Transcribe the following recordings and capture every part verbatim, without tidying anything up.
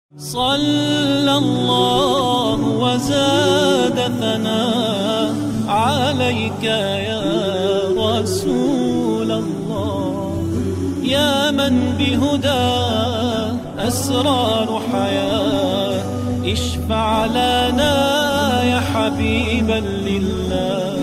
صلى الله وزاد ثناء عليك يا رسول الله، يا من بهدى أسرار حياة، اشفع لنا يا حبيبا لله.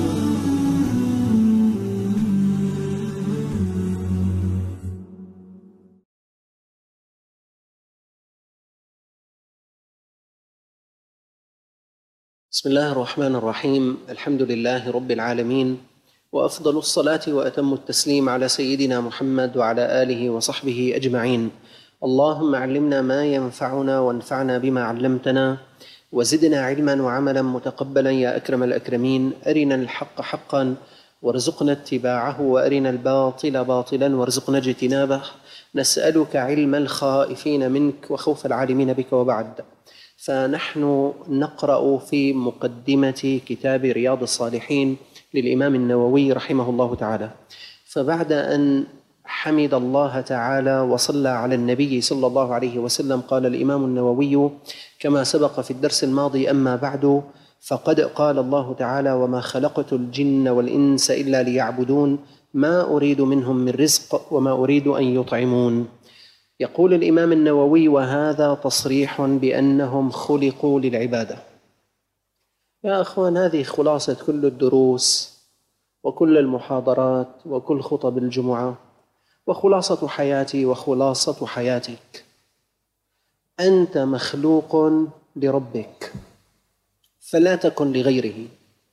بسم الله الرحمن الرحيم. الحمد لله رب العالمين، وأفضل الصلاة وأتم التسليم على سيدنا محمد وعلى آله وصحبه أجمعين. اللهم علمنا ما ينفعنا وانفعنا بما علمتنا، وزدنا علما وعملا متقبلا يا أكرم الأكرمين. أرنا الحق حقا وارزقنا اتباعه، وأرنا الباطل باطلا وارزقنا اجتنابه. نسألك علم الخائفين منك وخوف العالمين بك. وبعد، فنحن نقرأ في مقدمة كتاب رياض الصالحين للإمام النووي رحمه الله تعالى. فبعد أن حمد الله تعالى وصلى على النبي صلى الله عليه وسلم، قال الإمام النووي كما سبق في الدرس الماضي: أما بعد، فقد قال الله تعالى: وما خلقت الجن والإنس إلا ليعبدون ما أريد منهم من رزق وما أريد أن يطعمون. يقول الإمام النووي: وهذا تصريح بأنهم خلقوا للعبادة. يا أخوان، هذه خلاصة كل الدروس وكل المحاضرات وكل خطب الجمعة، وخلاصة حياتي وخلاصة حياتك. أنت مخلوق لربك فلا تكن لغيره.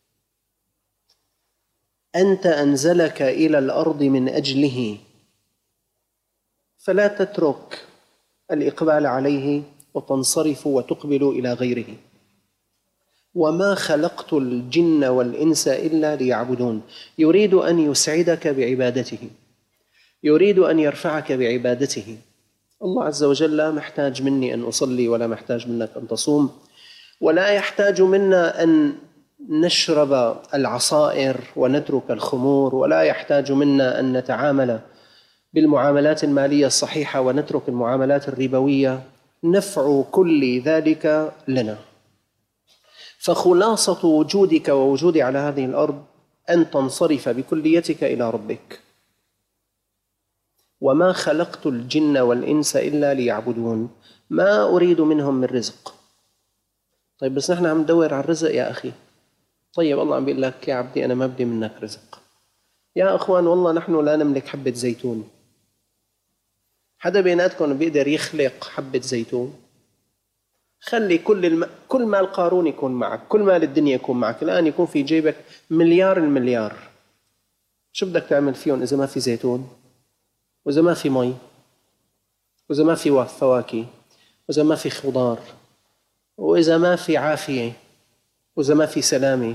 أنت أنزلك إلى الأرض من أجله، فلا تترك الإقبال عليه وتنصرف وتقبل إلى غيره. وما خلقت الجن والإنس إلا ليعبدون. يريد أن يسعدك بعبادته، يريد أن يرفعك بعبادته. الله عز وجل لا محتاج مني أن أصلي، ولا محتاج منك أن تصوم، ولا يحتاج منا أن نشرب العصائر ونترك الخمور، ولا يحتاج منا أن نتعامل بالمعاملات المالية الصحيحة ونترك المعاملات الربوية. نفع كل ذلك لنا. فخلاصة وجودك ووجودي على هذه الأرض أن تنصرف بكليتك إلى ربك. وما خلقت الجن والإنس إلا ليعبدون ما أريد منهم من رزق. طيب بس نحن عم ندور على الرزق يا أخي. طيب الله عم بيقول لك: يا عبدي أنا ما بدي منك رزق. يا أخوان، والله نحن لا نملك حبة زيتون. حدا بيناتكم بيقدر يخلق حبة زيتون؟ خلي كل الم... كل مال قارون يكون معك، كل مال الدنيا يكون معك. الآن يكون في جيبك مليار المليار، شو بدك تعمل فيهم إذا ما في زيتون، وإذا ما في مي، وإذا ما في فواكه، وإذا ما في خضار، وإذا ما في عافية، وإذا ما في سلامة؟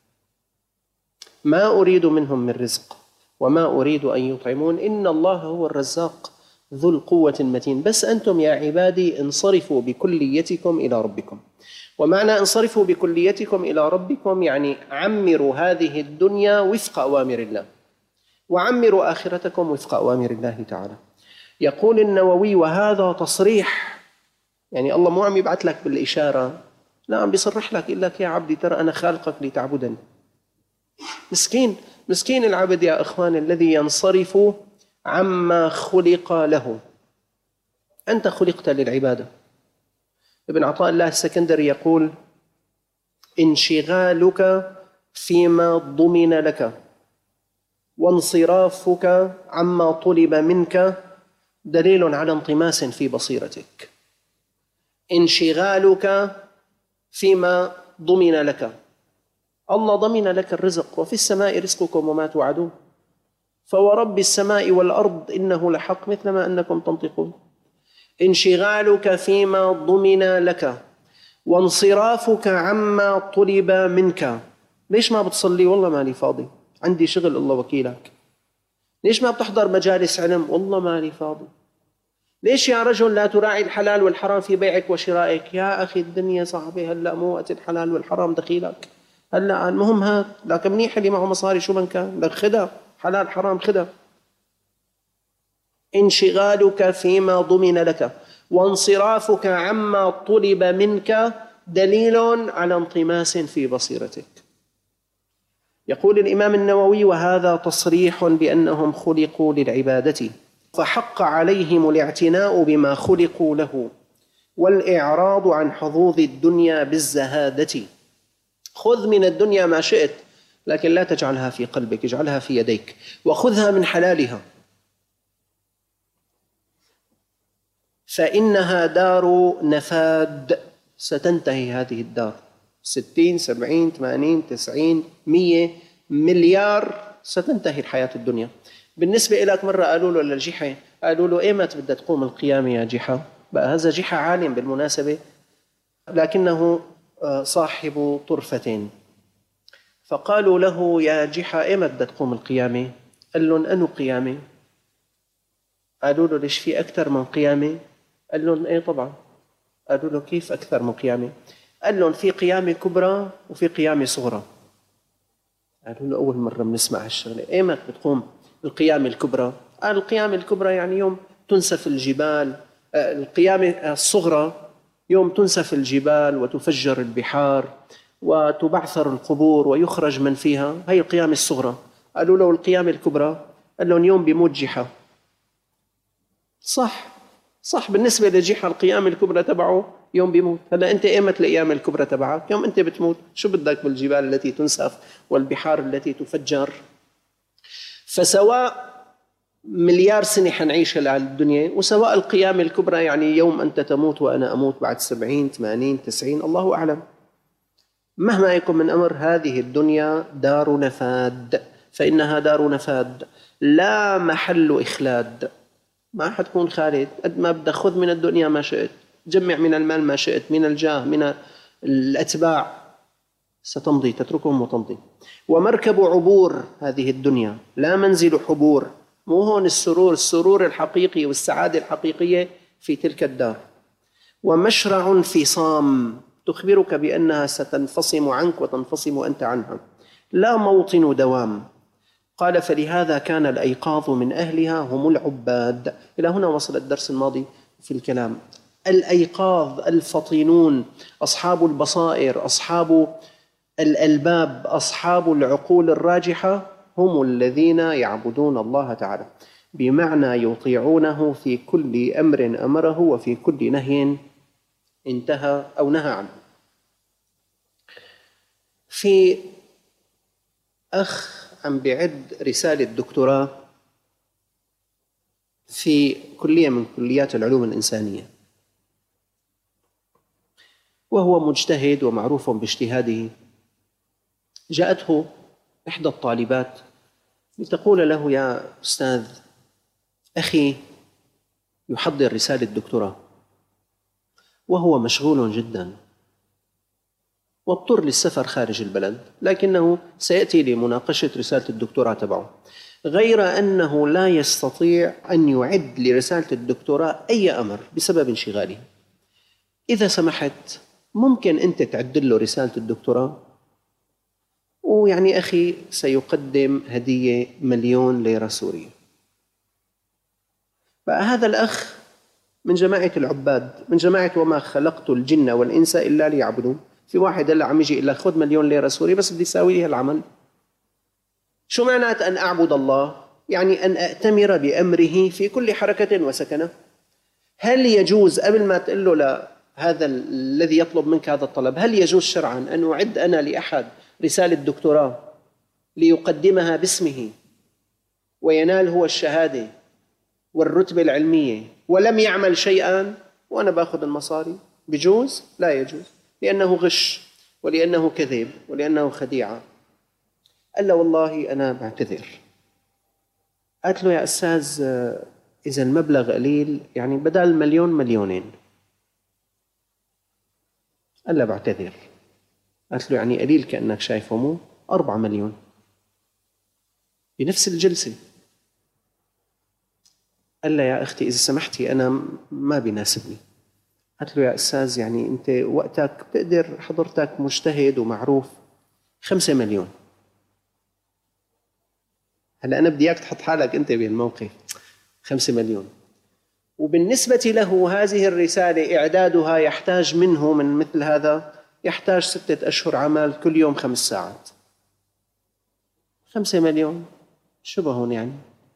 ما أريد منهم من رزق وما أريد أن يطعمون، إن الله هو الرزاق ذو القوة المتين. بس أنتم يا عبادي انصرفوا بكليتكم إلى ربكم. ومعنى انصرفوا بكليتكم إلى ربكم يعني عمروا هذه الدنيا وفق أوامر الله، وعمروا آخرتكم وفق أوامر الله تعالى. يقول النووي: وهذا تصريح، يعني الله مو عم يبعث لك بالإشارة، لا، عم بيصرح لك، يقول لك: يا عبدي ترى أنا خالقك لتعبدني. مسكين مسكين العبد يا إخوان الذي ينصرف عما خلق له. أنت خلقت للعبادة. ابن عطاء الله السكندري يقول: انشغالك فيما ضمن لك وانصرافك عما طلب منك دليل على انطماس في بصيرتك. انشغالك فيما ضمن لك، الله ضمن لك الرزق: وفي السماء رزقكم وما توعدون، فورب السماء والأرض إنه لحق مثل ما أنكم تنطقون. انشغالك فيما ضمن لك وانصرافك عما طلب منك. ليش ما بتصلي؟ والله مالي فاضي، عندي شغل، الله وكيلك. ليش ما بتحضر مجالس علم؟ والله مالي فاضي. ليش يا رجل لا تراعي الحلال والحرام في بيعك وشرائك؟ يا أخي الدنيا صعبة، هلأ مو وقت الحلال والحرام دخيلك. هلأ المهم هات، لكن منيح اللي معه مصاري شو من كان، لك خدها، حلال حرام خدها. انشغالك فيما ضمن لك وانصرافك عما طلب منك دليل على انطماس في بصيرتك. يقول الإمام النووي: وهذا تصريح بأنهم خلقوا للعبادة، فحق عليهم الاعتناء بما خلقوا له والإعراض عن حظوظ الدنيا بالزهادة. خذ من الدنيا ما شئت، لكن لا تجعلها في قلبك، اجعلها في يديك، وخذها من حلالها، فإنها دار نفاد، ستنتهي هذه الدار. ستين سبعين ثمانين تسعين مية مليار ستنتهي الحياة الدنيا. بالنسبة إليك مرة قالوا له للجحا، قالوا له: إيمت بدها تقوم القيامة يا جحا؟ بقى هذا جحا عالم بالمناسبة، لكنه صاحب طرفتين. فقالوا له: يا جحا إيمت بدها تقوم القيامة؟ قال لهم: أنو قيامة؟ قالوا له: ليش في أكثر من قيامة؟ قال لهم: إيه طبعا. قالوا له: كيف أكثر من قيامة؟ قال لهم: في قيامة كبرى وفي قيامة صغرى. قالوا له: أول مرة بنسمع هالشغلة، إيمت بتقوم القيامة الكبرى؟ قال: القيامة الكبرى يعني يوم تنسف الجبال. القيامة الصغرى يوم تنسف الجبال وتفجر البحار وتبعثر القبور ويخرج من فيها، هي القيامة الصغرى. قالوا له: القيامة الكبرى؟ قال لهم: يوم بيموت جحا. صح صح، بالنسبة لجحا القيامة الكبرى تبعه يوم بيموت. هلا أنت إيمت القيامة الكبرى تبعك؟ يوم أنت بتموت. شو بدك بالجبال التي تنسف والبحار التي تفجر؟ فسواء مليار سنة حنعيش على الدنيا، وسواء القيامة الكبرى يعني يوم أنت تموت وأنا أموت بعد سبعين ثمانين تسعين، الله أعلم. مهما يكن من أمر، هذه الدنيا دار نفاد، فإنها دار نفاد لا محل إخلاد. ما حتكون خالد، قد ما بدك خذ من الدنيا ما شئت، جمع من المال ما شئت، من الجاه، من الأتباع، ستمضي، تتركهم وتمضي. ومركب عبور هذه الدنيا، لا منزل حبور. مو هون السرور، السرور الحقيقي والسعادة الحقيقية في تلك الدار. ومشرع انفصام، تخبرك بأنها ستنفصم عنك وتنفصم أنت عنها، لا موطن دوام. قال: فلهذا كان الأيقاظ من أهلها هم العباد. إلى هنا وصل الدرس الماضي في الكلام. الأيقاظ الفطينون، أصحاب البصائر، أصحاب الألباب، أصحاب العقول الراجحة، هم الذين يعبدون الله تعالى، بمعنى يطيعونه في كل أمر أمره وفي كل نهي انتهى أو نهى عنه. في أخ عم بيعد رسالة دكتوراه في كلية من كليات العلوم الإنسانية، وهو مجتهد ومعروف باجتهاده. جاءته إحدى الطالبات لتقول له: يا أستاذ، أخي يحضر رسالة دكتوراه وهو مشغول جدا واضطر للسفر خارج البلد، لكنه سيأتي لمناقشة رسالة الدكتوراه تبعه، غير أنه لا يستطيع أن يعد لرسالة الدكتوراه أي أمر بسبب انشغاله. إذا سمحت ممكن أنت تعدل له رسالة الدكتوراه؟ ويعني أخي سيقدم هدية مليون ليرة سورية. فهذا الأخ من جماعة العباد، من جماعة وما خلقت الجن والإنس إلا ليعبدون. في واحد هلا عم يجي إلا خذ مليون ليرة سورية بس بدي يساوي لي العمل. شو معنات أن أعبد الله؟ يعني أن أأتمر بأمره في كل حركة وسكنة. هل يجوز قبل ما تقول له لهذا الذي يطلب منك هذا الطلب، هل يجوز شرعا أن أعد أنا لأحد رسالة دكتوراه ليقدمها باسمه وينال هو الشهادة والرتبة العلمية ولم يعمل شيئا وأنا بأخذ المصاري؟ بجوز؟ لا يجوز، لأنه غش ولأنه كذب ولأنه خديعة. قال له: والله أنا بعتذر. قالت له: يا أستاذ، إذا المبلغ قليل يعني بدل مليون مليونين. قال له: بعتذر. قالت له: يعني قليل كأنك شايفه مو أربعة مليون بنفس الجلسة. قال له: يا أختي إذا سمحتي أنا ما بيناسبني. قالت له: يا أستاذ، يعني أنت وقتك بتقدر، حضرتك مجتهد ومعروف، خمسة مليون. هلأ أنا بدي إياك تحط حالك أنت بهالموقف، خمسة مليون. وبالنسبة له هذه الرسالة إعدادها يحتاج منه من مثل هذا يحتاج ستة أشهر عمل، كل يوم خمس ساعات. خمسة مليون شو بهون يعني؟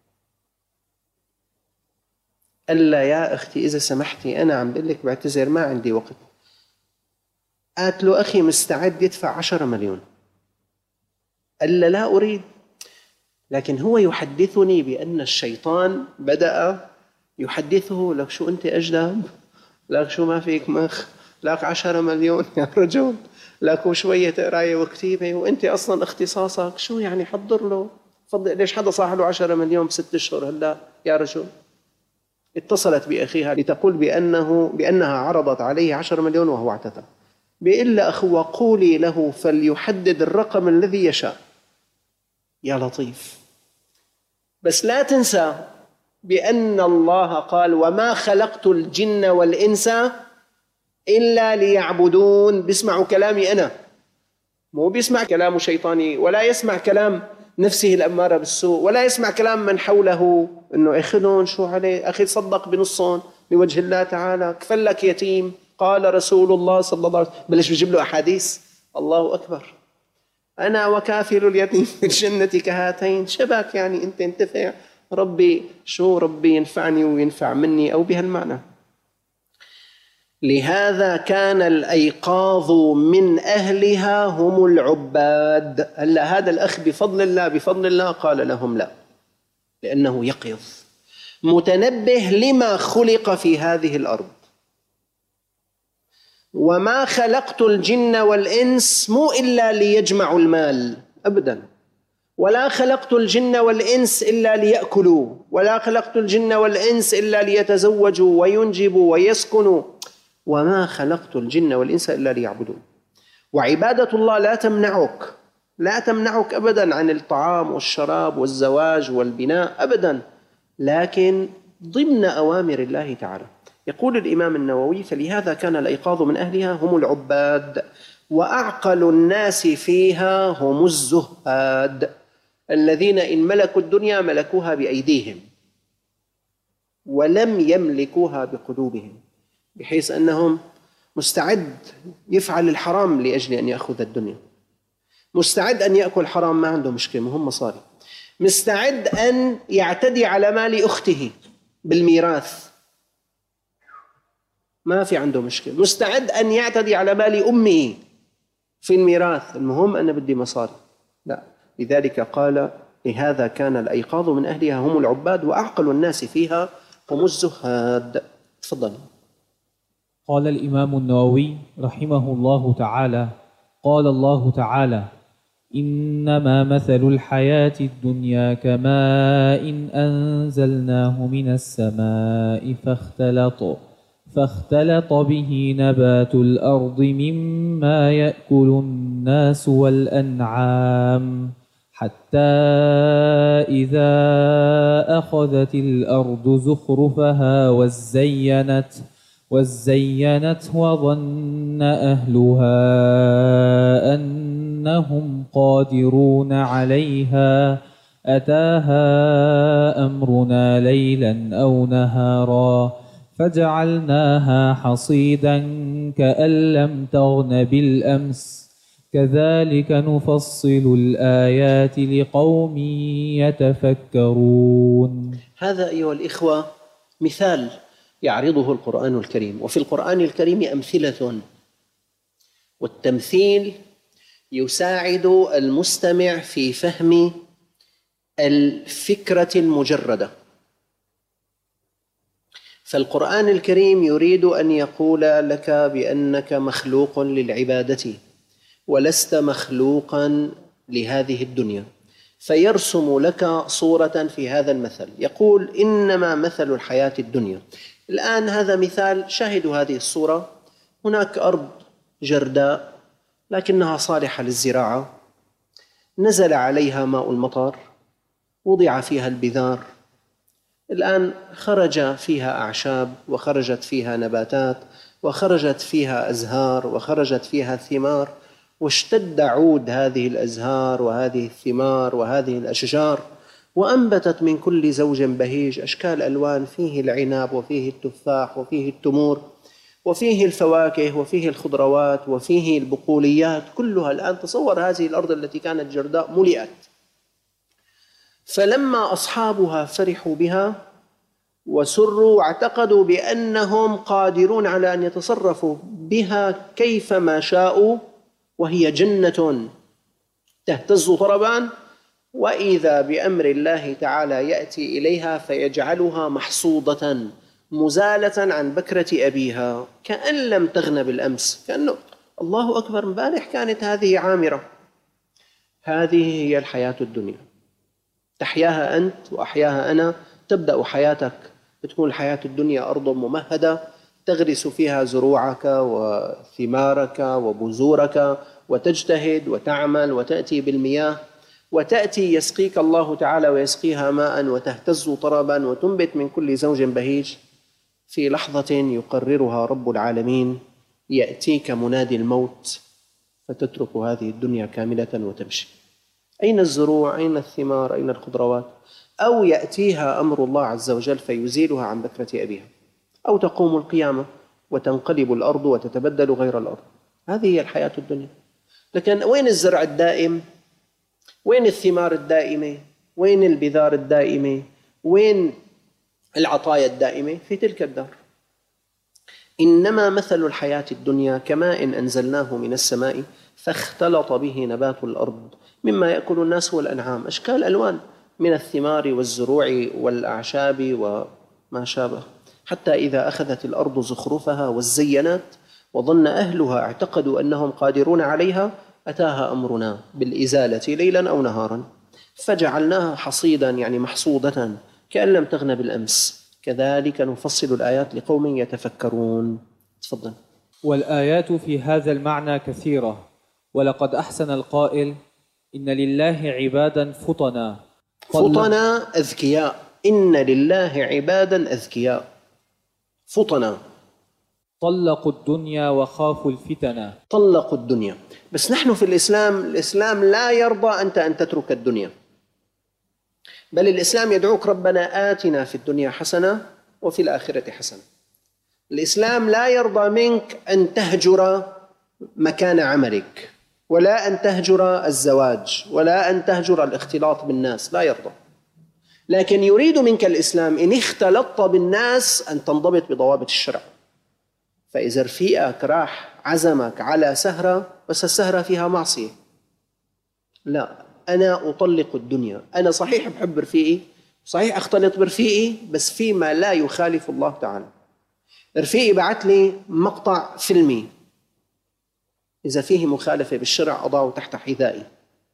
قال لا يا أختي إذا سمحتي أنا عم بقول لك بعتذر ما عندي وقت. قالت له أخي مستعد يدفع عشرة مليون. قال لا أريد، لكن هو يحدثني بأن الشيطان بدأ يحدثه لك شو أنت أجدب، لك شو ما فيك مخ، لك عشرة مليون يا رجل، لك شوية قراية وكتيبة وأنت أصلا اختصاصك شو يعني، حضر له فضل. ليش حدا صاح له عشرة مليون بست أشهر هلا يا رجل؟ اتصلت بأخيها لتقول بأنه بأنها عرضت عليه عشرة مليون وهو اعتذر. بإلا أخوة قولي له فليحدد الرقم الذي يشاء. يا لطيف. بس لا تنسى بأن الله قال وما خلقت الجن والإنس إلا ليعبدون. بيسمعوا كلامي أنا، مو بيسمع كلام شيطاني، ولا يسمع كلام نفسه الأمارة بالسوء، ولا يسمع كلام من حوله إنه أخذون شو عليه، أخي صدق بنصهم لوجه الله تعالى، كفلك يتيم قال رسول الله صلى الله عليه وسلم. بلش بيجيب له أحاديث. الله أكبر. أنا وكافل اليتيم في الجنة كهاتين. شبك يعني أنت انتفع، ربي شو ربي ينفعني وينفع مني أو بهالمعنى. لهذا كان الأيقاظ من أهلها هم العباد. هلا هذا الأخ بفضل الله بفضل الله قال لهم لا، لأنه يقظ متنبه لما خلق في هذه الأرض. وما خلقت الجن والإنس مو إلا ليجمعوا المال أبدا، ولا خلقت الجن والإنس إلا ليأكلوا، ولا خلقت الجن والإنس إلا ليتزوجوا وينجبوا ويسكنوا، وما خلقت الجن والإنس إلا ليعبدون. وعبادة الله لا تمنعك لا تمنعك أبدا عن الطعام والشراب والزواج والبناء أبدا، لكن ضمن أوامر الله تعالى. يقول الإمام النووي فلهذا كان الأيقاظ من أهلها هم العباد، وأعقل الناس فيها هم الزهاد الذين إن ملكوا الدنيا ملكوها بأيديهم ولم يملكوها بقلوبهم، بحيث أنهم مستعد يفعل الحرام لأجل أن يأخذ الدنيا، مستعد أن يأكل حرام ما عنده مشكلة مهم مصاري، مستعد أن يعتدي على مال أخته بالميراث ما في عنده مشكلة، مستعد أن يعتدي على مال أمه في الميراث، المهم أنا بدي مصاري. لا، لذلك قال لهذا كان الأيقاظ من أهلها هم العباد وأعقل الناس فيها هم الزهاد. تفضل. قال الإمام النووي رحمه الله تعالى قال الله تعالى إنما مثل الحياة الدنيا كماء إن أنزلناه من السماء فاختلط فاختلط به نبات الأرض مما يأكل الناس والأنعام حتى إذا أخذت الأرض زخرفها وزينت وزينت وظن أهلها أنهم قادرون عليها أتاها أمرنا ليلا أو نهارا فجعلناها حصيدا كأن لم تغن بالأمس كذلك نفصل الآيات لقوم يتفكرون. هذا أيها الإخوة مثال يعرضه القرآن الكريم، وفي القرآن الكريم أمثلة، والتمثيل يساعد المستمع في فهم الفكرة المجردة. فالقرآن الكريم يريد أن يقول لك بأنك مخلوق للعبادة ولست مخلوقا لهذه الدنيا، فيرسم لك صورة في هذا المثل، يقول إنما مثل الحياة الدنيا. الآن هذا مثال، شاهدوا هذه الصورة، هناك أرض جرداء لكنها صالحة للزراعة، نزل عليها ماء المطر، وضع فيها البذار، الآن خرج فيها أعشاب وخرجت فيها نباتات وخرجت فيها أزهار وخرجت فيها ثمار، واشتد عود هذه الأزهار وهذه الثمار وهذه الأشجار، وأنبتت من كل زوج بهيج، أشكال ألوان، فيه العنب وفيه التفاح وفيه التمور وفيه الفواكه وفيه الخضروات وفيه البقوليات كلها. الآن تصور هذه الأرض التي كانت جرداء ملئت. فلما أصحابها فرحوا بها وسروا واعتقدوا بأنهم قادرون على أن يتصرفوا بها كيفما شاءوا، وهي جنة تهتز طربا، وإذا بأمر الله تعالى يأتي إليها فيجعلها محصودة مزالة عن بكرة أبيها كأن لم تغن بالأمس، كأنه الله أكبر امبارح كانت هذه عامرة. هذه هي الحياة الدنيا، تحياها أنت وأحياها أنا. تبدأ حياتك، بتكون الحياة الدنيا أرض ممهدة تغرس فيها زروعك وثمارك وبذورك وتجتهد وتعمل وتأتي بالمياه، وتأتي يسقيك الله تعالى ويسقيها ماء وتهتز طربا وتنبت من كل زوج بهيج. في لحظة يقررها رب العالمين يأتيك منادي الموت فتترك هذه الدنيا كاملة وتمشي. أين الزروع؟ أين الثمار؟ أين الخضروات؟ أو يأتيها أمر الله عز وجل فيزيلها عن بكرة أبيها، أو تقوم القيامة وتنقلب الأرض وتتبدل غير الأرض. هذه هي الحياة الدنيا. لكن وين الزرع الدائم؟ وين الثمار الدائمة؟ وين البذار الدائمة؟ وين العطايا الدائمة؟ في تلك الدار. إنما مثل الحياة الدنيا كماء أنزلناه من السماء فاختلط به نبات الأرض مما يأكل الناس والأنعام، أشكال ألوان من الثمار والزروع والأعشاب وما شابه، حتى إذا أخذت الأرض زخرفها وزينت وظن أهلها اعتقدوا أنهم قادرون عليها أتاها أمرنا بالإزالة ليلا أو نهارا فجعلناها حصيدا، يعني محصودة كأن لم تغن بالأمس. كذلك نفصل الآيات لقوم يتفكرون. تفضل. والآيات في هذا المعنى كثيرة، ولقد أحسن القائل: إن لله عبادا فطنا فطنا أذكياء. إن لله عبادا أذكياء فطنا طلقوا الدنيا وخافوا الفتنة. طلقوا الدنيا. بس نحن في الإسلام، الإسلام لا يرضى أنت أن تترك الدنيا، بل الإسلام يدعوك ربنا آتنا في الدنيا حسنة وفي الآخرة حسنة. الإسلام لا يرضى منك أن تهجر مكان عملك، ولا أن تهجر الزواج، ولا أن تهجر الاختلاط بالناس، لا يرضى. لكن يريد منك الإسلام إن اختلطت بالناس أن تنضبط بضوابط الشرع. فإذا رفيقك راح عزمك على سهرة بس السهرة فيها معصية، لا، أنا أطلق الدنيا. أنا صحيح بحب رفيقي، صحيح أختلط برفيقي، بس فيما لا يخالف الله تعالى. رفيقي بعت لي مقطع فيلمي، إذا فيه مخالفة بالشرع أضعه تحت حذائي.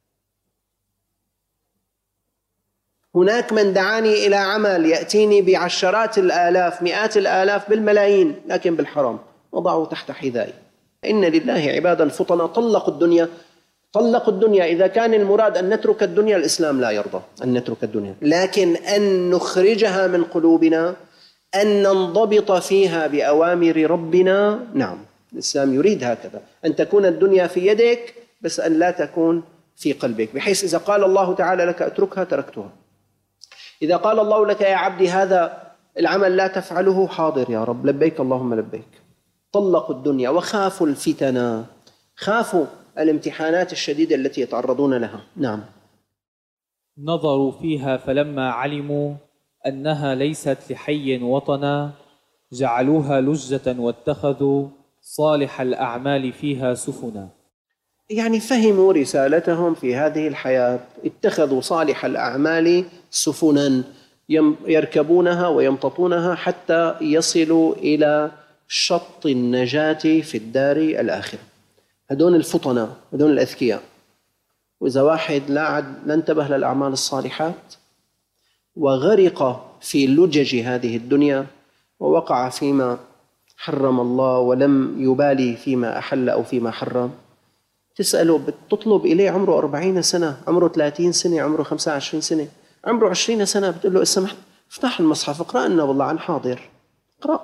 هناك من دعاني إلى عمل يأتيني بعشرات الآلاف، مئات الآلاف، بالملايين، لكن بالحرام، أضعه تحت حذائي. إن لله عبادا فطنا طلقوا الدنيا. طلقوا الدنيا. إذا كان المراد أن نترك الدنيا، الإسلام لا يرضى أن نترك الدنيا، لكن أن نخرجها من قلوبنا، أن ننضبط فيها بأوامر ربنا، نعم، الإسلام يريد هكذا، أن تكون الدنيا في يدك بس أن لا تكون في قلبك، بحيث إذا قال الله تعالى لك اتركها تركتها. إذا قال الله لك يا عبدي هذا العمل لا تفعله، حاضر يا رب، لبيك اللهم لبيك. طلقوا الدنيا وخافوا الفتنة، خافوا الامتحانات الشديدة التي يتعرضون لها. نعم. نظروا فيها فلما علموا أنها ليست لحي وطنا جعلوها لجة واتخذوا صالح الأعمال فيها سفنا. يعني فهموا رسالتهم في هذه الحياة، اتخذوا صالح الأعمال سفنا يركبونها ويمتطونها حتى يصلوا إلى شط النجاة في الدار الآخرة. هدون الفطنة، هدون الأذكياء. وإذا واحد لا عد لا انتبه للأعمال الصالحات وغرق في لجج هذه الدنيا ووقع فيما حرم الله ولم يبالي فيما أحل أو فيما حرم، تسأله، بتطلب إليه عمره أربعين سنة، عمره ثلاثين سنة، عمره خمسة وعشرين سنة، عمره عشرين سنة، بتقول له اسمح افتح المصحف اقرأ لنا والله عن حاضر، اقرأ.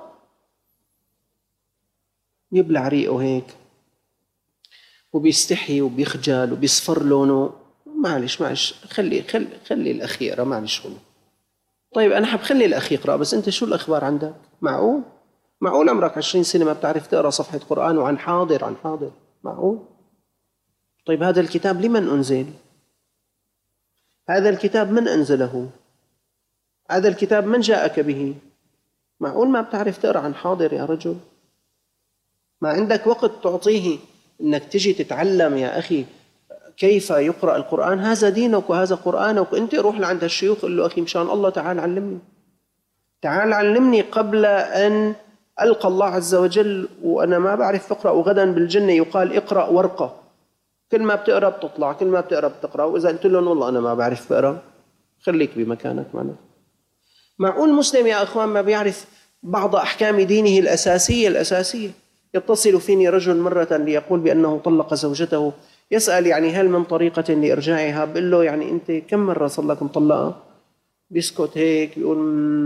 يبلع ريقه هيك وبيستحي وبيخجل وبيصفر لونه، معلش معلش خلي خلي خلي الأخي يقرأ، معلش والله. طيب أنا حبخلي الأخي يقرأ، بس أنت شو الأخبار عندك؟ معقول؟ معقول عمرك عشرين سنة ما بتعرف تقرأ صفحة قرآن وعن حاضر عن حاضر؟ معقول؟ طيب هذا الكتاب لمن أنزل؟ هذا الكتاب من أنزله؟ هذا الكتاب من جاءك به؟ معقول ما بتعرف تقرأ عن حاضر يا رجل؟ ما عندك وقت تعطيه إنك تجي تتعلم يا أخي كيف يقرأ القرآن؟ هذا دينك وهذا قرآنك. أنت روح لعند الشيوخ قل له أخي مشان الله تعال علمني، تعال علمني قبل أن ألقى الله عز وجل وأنا ما بعرف أقرأ، وغدا بالجنة يقال اقرأ ورقة، كل ما بتقرأ بتطلع، كل ما بتقرأ بتقرأ. وإذا قلت لهم والله أنا ما بعرف بقرأ، خليك بمكانك معنا. معقول مسلم يا أخوان ما بيعرف بعض أحكام دينه الأساسية الأساسية؟ يتصل فيني رجل مرة ليقول بأنه طلق زوجته، يسأل يعني هل من طريقة لإرجاعها؟ بقول له يعني أنت كم مرة صار لك مطلقة؟ بيسكت هيك بيقول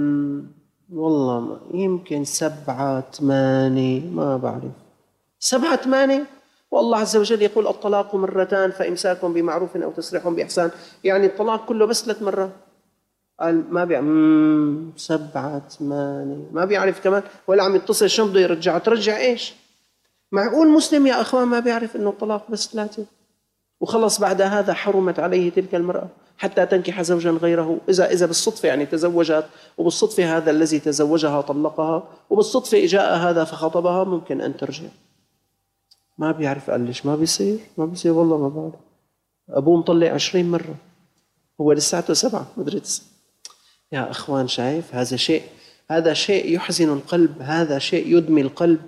والله يمكن سبعة ثمانية ما بعرف. سبعة ثمانية؟ والله عز وجل يقول الطلاق مرتان فإمساك بمعروف أو تسريح بإحسان، يعني الطلاق كله بس ثلاث مرات. قال ما بيعرف سبعة ثمانية ما بيعرف كمان، ولا عم يتصل شو بده يرجع، ترجع إيش؟ معقول مسلم يا أخوان ما بيعرف إنه الطلاق بس ثلاثة وخلص بعد هذا حرمت عليه تلك المرأة حتى تنكح زوجا غيره؟ إذا إذا بالصدفة يعني تزوجت وبالصدفة هذا الذي تزوجها طلقها وبالصدفة جاء هذا فخطبها ممكن أن ترجع. ما بيعرف. قال ليش ما بيصير؟ ما بيصير والله ما بعرف. أبوه مطلق عشرين مرة هو لساته سبعة مدري تسعة. يا أخوان شايف هذا شيء، هذا شيء يحزن القلب، هذا شيء يدمي القلب،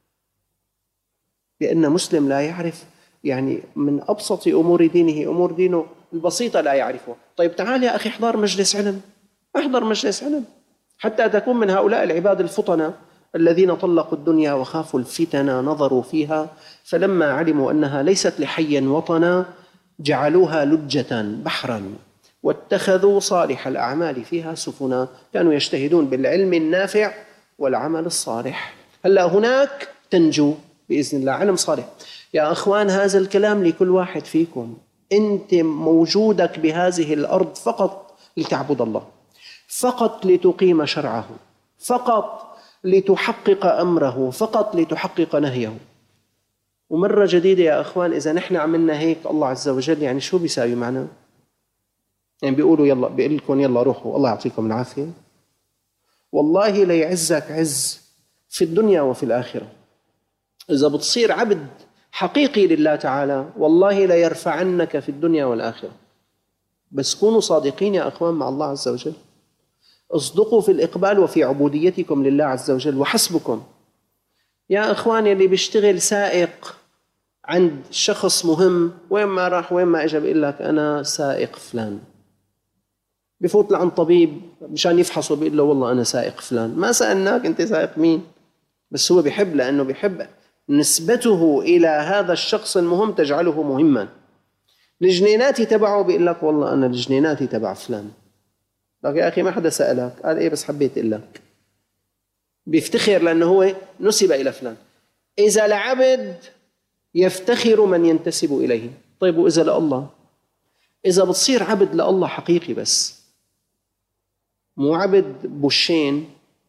لأن مسلم لا يعرف يعني من أبسط أمور دينه، أمور دينه البسيطة لا يعرفها. طيب تعال يا أخي احضر مجلس علم، احضر مجلس علم حتى تكون من هؤلاء العباد الفطنة الذين طلقوا الدنيا وخافوا الفتن نظروا فيها فلما علموا أنها ليست لحي وطنا جعلوها لجة بحرا واتخذوا صالح الأعمال فيها سفنا. كانوا يجتهدون بالعلم النافع والعمل الصالح. هلا هناك تنجو بإذن الله، علم صالح. يا أخوان هذا الكلام لكل واحد فيكم. أنت موجودك بهذه الأرض فقط لتعبد الله، فقط لتقيم شرعه، فقط لتحقق أمره، فقط لتحقق نهيه. ومرة جديدة يا أخوان إذا نحن عملنا هيك الله عز وجل يعني شو بيساوي معنا؟ يعني بيقولوا يلا بيقول لكم يلا روحوا الله يعطيكم العافية. والله ليعزك عز في الدنيا وفي الآخرة. إذا بتصير عبد حقيقي لله تعالى والله ليرفعنك في الدنيا والآخرة. بس كونوا صادقين يا أخوان مع الله عز وجل، اصدقوا في الإقبال وفي عبوديتكم لله عز وجل وحسبكم. يا أخوان اللي بيشتغل سائق عند شخص مهم وين ما راح وين ما إجا بيقول لك أنا سائق فلان، بفوت لعند طبيب مشان يفحصه بيقول له والله أنا سائق فلان. ما سألناك أنت سائق مين، بس هو بيحب لأنه بيحب نسبته إلى هذا الشخص المهم تجعله مهما. الجنيناتي تبعه بيقول لك والله أنا الجنيناتي تبع فلان. لك يا أخي ما حدا سألك، قال إيه بس حبيت أقول لك. بيفتخر لأنه هو نسب إلى فلان. إذا لعبد يفتخر من ينتسب إليه. طيب وإذا لله؟ إذا بتصير عبد لله حقيقي بس مو عبد بوشين،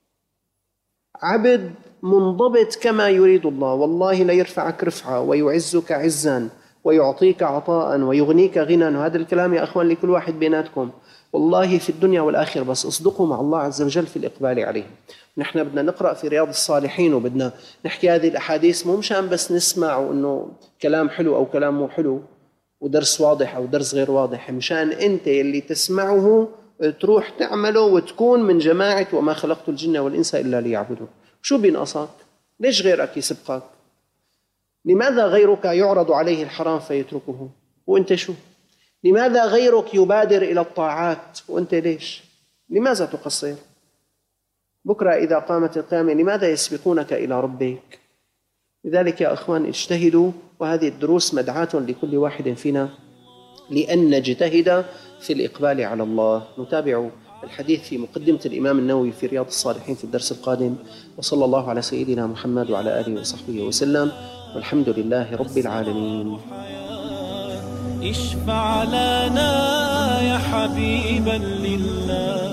عبد منضبط كما يريد الله، والله لا يرفعك رفعة ويعزك عزا ويعطيك عطاء ويغنيك غنى. وهذا الكلام يا أخوان لكل واحد بيناتكم والله في الدنيا والآخرة، بس اصدقوا مع الله عز وجل في الإقبال عليه. نحن بدنا نقرأ في رياض الصالحين وبدنا نحكي هذه الأحاديث مو مشان بس نسمع وإنه كلام حلو أو كلام مو حلو ودرس واضح أو درس غير واضح، مشان أنت اللي تسمعه تروح تعمله وتكون من جماعة وما خلقت الجن والإنس إلا ليعبدون. شو بينقصك؟ ليش غيرك يسبقك؟ لماذا غيرك يعرض عليه الحرام فيتركه وأنت شو؟ لماذا غيرك يبادر إلى الطاعات وأنت ليش؟ لماذا تقصر؟ بكرة إذا قامت القيامة لماذا يسبقونك إلى ربك؟ لذلك يا أخوان اجتهدوا، وهذه الدروس مدعاة لكل واحد فينا لأن نجتهد في الإقبال على الله. نتابع الحديث في مقدمة الإمام النووي في رياض الصالحين في الدرس القادم. وصلى الله على سيدنا محمد وعلى آله وصحبه وسلم، والحمد لله رب العالمين. اشفع لنا يا حبيبا لله.